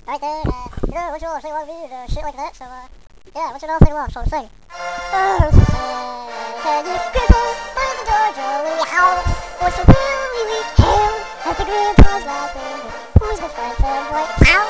right there. What's your all sing along with me? Shit like that. So, yeah, what's your all sing along? So sing. Can you cripple by the Georgia? Will you howl? Or so will you hail at the grandpa's last name? Who's the friend boy? Ow!